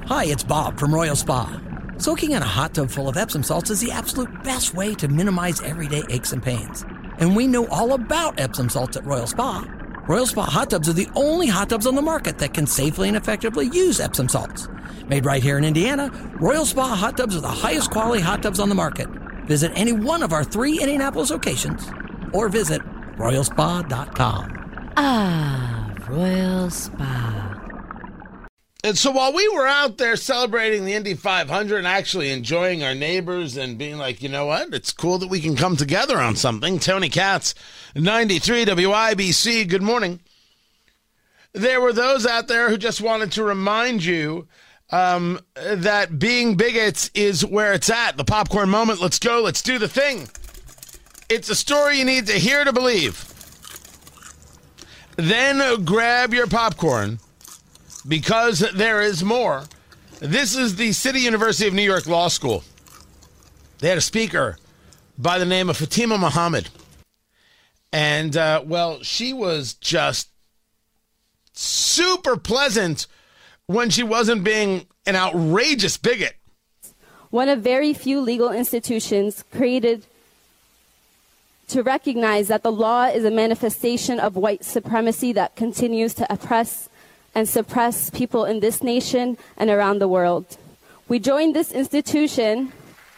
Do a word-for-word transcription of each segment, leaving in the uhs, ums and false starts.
Hi, it's Bob from Royal Spa. Soaking in a hot tub full of Epsom salts is the absolute best way to minimize everyday aches and pains. And we know all about Epsom salts at Royal Spa. Royal Spa hot tubs are the only hot tubs on the market that can safely and effectively use Epsom salts. Made right here in Indiana, Royal Spa hot tubs are the highest quality hot tubs on the market. Visit any one of our three Indianapolis locations or visit royal spa dot com. Ah, Royal Spa. And so while we were out there celebrating the Indy five hundred and actually enjoying our neighbors and being like, you know what, it's cool that we can come together on something. Tony Katz, ninety-three W I B C, good morning. There were those out there who just wanted to remind you um, that being bigots is where it's at. The popcorn moment, let's go, let's do the thing. It's a story you need to hear to believe. Then grab your popcorn, because there is more. This is the City University of New York Law School. They had a speaker by the name of Fatima Muhammad. And, uh, well, she was just super pleasant when she wasn't being an outrageous bigot. One of very few legal institutions created to recognize that the law is a manifestation of white supremacy that continues to oppress and suppress people in this nation and around the world. We joined this institution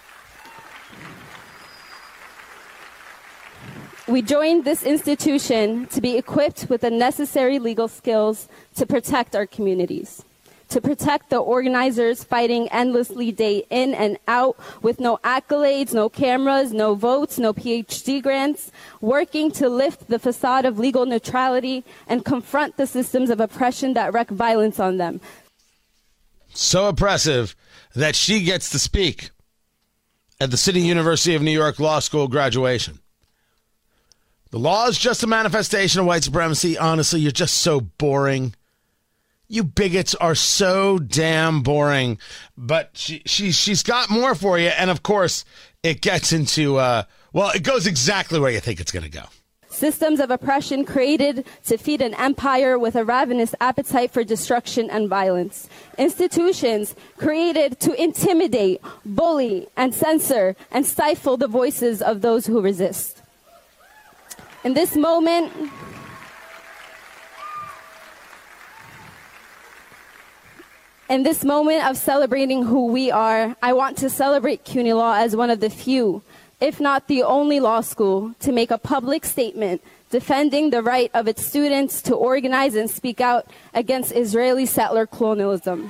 We joined this institution to be equipped with the necessary legal skills to protect our communities, to protect the organizers fighting endlessly day in and out with no accolades, no cameras, no votes, no P H D grants, working to lift the facade of legal neutrality and confront the systems of oppression that wreak violence on them. So oppressive that she gets to speak at the City University of New York Law School graduation. The law is just a manifestation of white supremacy. Honestly, you're just so boring. You bigots are so damn boring. But she, she, she's got more for you. And, of course, it gets into, uh, well, it goes exactly where you think it's going to go. Systems of oppression created to feed an empire with a ravenous appetite for destruction and violence. Institutions created to intimidate, bully, and censor and stifle the voices of those who resist. In this moment, in this moment of celebrating who we are, I want to celebrate CUNY Law as one of the few, if not the only law school, to make a public statement defending the right of its students to organize and speak out against Israeli settler colonialism.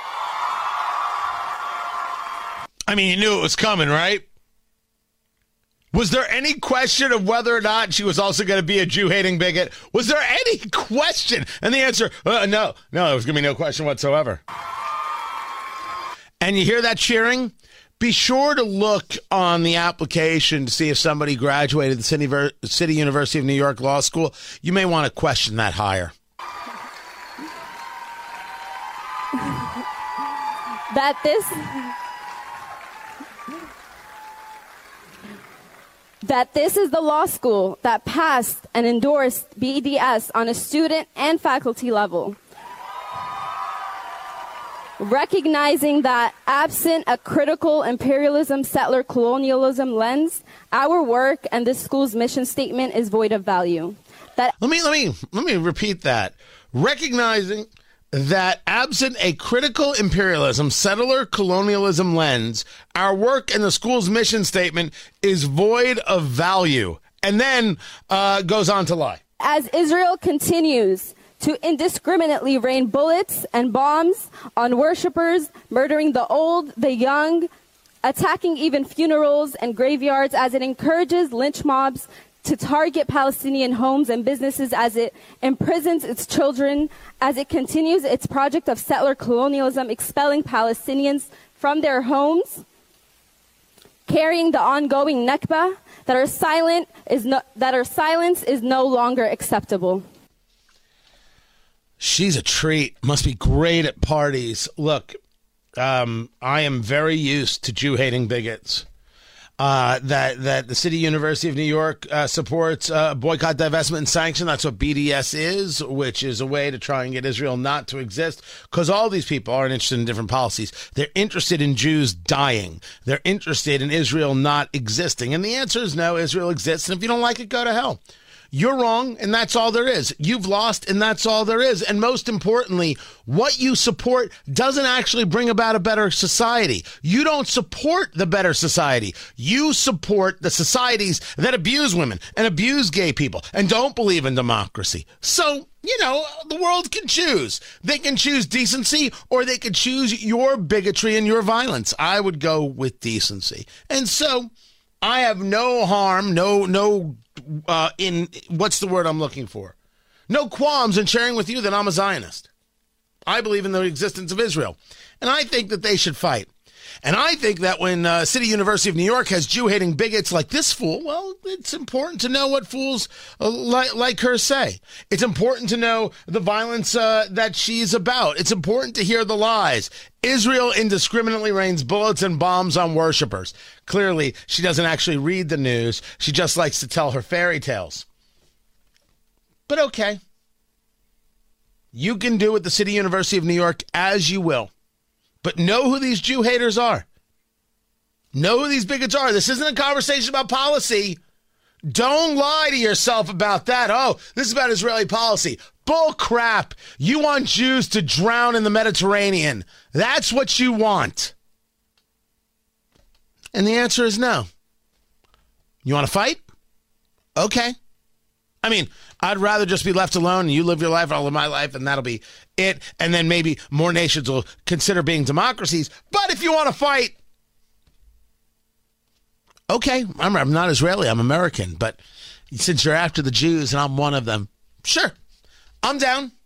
I mean, you knew it was coming, right? Was there any question of whether or not she was also going to be a Jew-hating bigot? Was there any question? And the answer, uh, no, no, there was going to be no question whatsoever. And you hear that cheering? Be sure to look on the application to see if somebody graduated the City, City University of New York Law School. You may want to question that hire. That this... that this is the law school that passed and endorsed B D S on a student and faculty level. Recognizing that absent a critical imperialism, settler colonialism lens, our work and this school's mission statement is void of value. That let me let me let me repeat that. Recognizing that absent a critical imperialism, settler colonialism lens, our work and the school's mission statement is void of value. And then uh, goes on to lie. As Israel continues to indiscriminately rain bullets and bombs on worshipers, murdering the old, the young, attacking even funerals and graveyards, as it encourages lynch mobs to target Palestinian homes and businesses, as it imprisons its children, as it continues its project of settler colonialism, expelling Palestinians from their homes, carrying the ongoing Nakba, that our silent is no, that our silence is no longer acceptable. She's a treat. Must be great at parties. Look, um, I am very used to Jew-hating bigots. uh, that that the City University of New York uh, supports uh, boycott, divestment, and sanction. That's what B D S is, which is a way to try and get Israel not to exist, because all these people aren't interested in different policies. They're interested in Jews dying. They're interested in Israel not existing. And the answer is no, Israel exists. And if you don't like it, go to hell. You're wrong, and that's all there is. You've lost, and that's all there is. And most importantly, what you support doesn't actually bring about a better society. You don't support the better society. You support the societies that abuse women and abuse gay people and don't believe in democracy. So, you know, the world can choose. They can choose decency, or they could choose your bigotry and your violence. I would go with decency. And so I have no harm, no, no, Uh, in what's the word I'm looking for? No qualms in sharing with you that I'm a Zionist. I believe in the existence of Israel, and I think that they should fight. And I think that when uh, City University of New York has Jew-hating bigots like this fool, well, it's important to know what fools uh, li- like her say. It's important to know the violence uh, that she's about. It's important to hear the lies. Israel indiscriminately rains bullets and bombs on worshipers. Clearly, she doesn't actually read the news. She just likes to tell her fairy tales. But okay. You can do with the City University of New York as you will. But know who these Jew haters are. Know who these bigots are. This isn't a conversation about policy. Don't lie to yourself about that. Oh, this is about Israeli policy. Bull crap. You want Jews to drown in the Mediterranean. That's what you want. And the answer is no. You want to fight? Okay. I mean, I'd rather just be left alone and you live your life, I'll live my life, and that'll be it. And then maybe more nations will consider being democracies. But if you want to fight, okay, I'm, I'm not Israeli, I'm American. But since you're after the Jews and I'm one of them, sure, I'm down.